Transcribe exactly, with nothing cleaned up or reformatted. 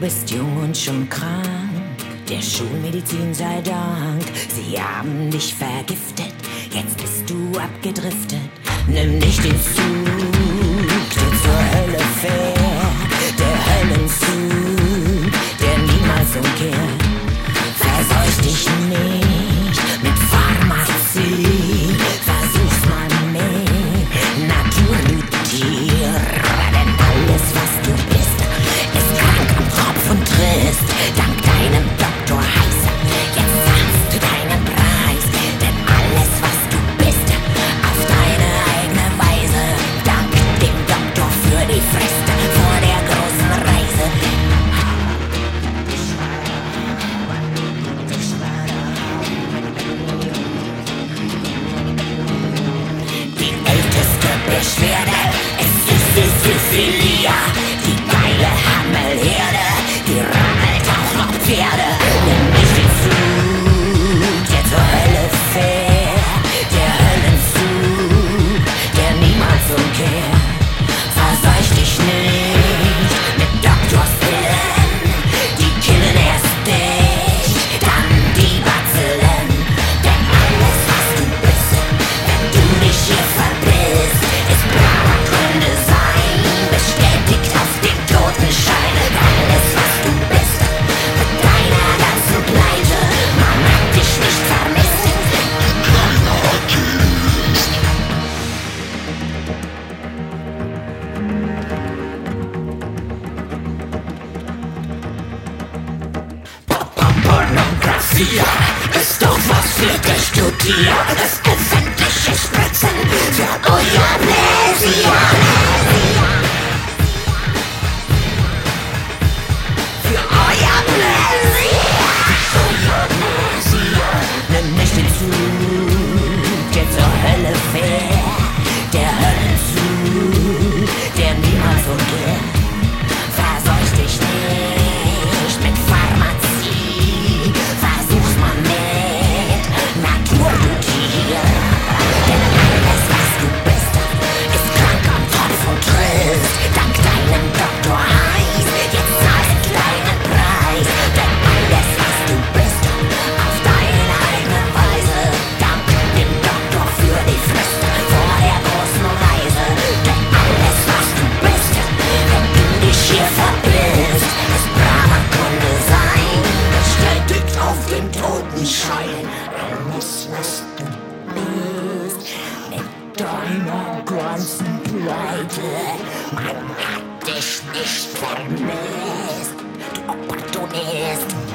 bist jung und schon krank, der Schulmedizin sei Dank. Sie haben dich vergiftet, jetzt bist du abgedriftet. Nimm nicht den Zug, der zur Hölle fährt, der Höllenzug, der niemals umkehrt. Verseuch dich nicht mit Pharmazie, versuch's mal mit Naturtier. Denn alles, was du bist, ist krank am Tropf und trist. Dank deinem Doktor Heißer, jetzt zahlst du deinen Preis. Denn alles, was du bist, auf deine eigene Weise. Dank dem Doktor für die Frist vor der großen Reise. Die älteste Beschwerde ist Syphilia, die geile Hammelherde, die rammelt auch noch Pferde. Nimm nicht den Zug, der zur Hölle fährt, der Höllenzug, der niemals umkehrt. Verseuch dich nicht mit Doktorspillen, die killen erst dich, dann die Bazillen. Denn alles, was du bist, wenn du dich hier verbisst, ist blauer Kunde sein, bestätigt auf dem Totenschein. Alles, was du bist, mit deiner ganzen Pleite, man hat dich nicht vermisst. Keiner hat dich. Pornografie ist doch was für Gestudiertes, öffentliche Spritzen für euer Bläschen. Für euer Bläschen. Nimm nicht den Zug, der zur Hölle fährt, der Höllenzug, der niemals umkehrt. Verseuch dich nicht mit Pharmazie, versuch's mal mit Naturtier. Denn alles, was du bist, ist krank am Tropf und trist. Dank deinem Doktor Heiß, jetzt zahlst deinen Preis. Denn alles, was du bist, auf deine eigene Weise. Dank dem Doktor für die Frist vor der großen Reise. Denn alles, was du bist, wenn du dich hier verbisst, ist braver Kunde sein, bestätigt auf dem Totenschein. Alles, was du bist, mit deiner ganzen Pleite, man hat dich nicht vermisst, du Opportunist.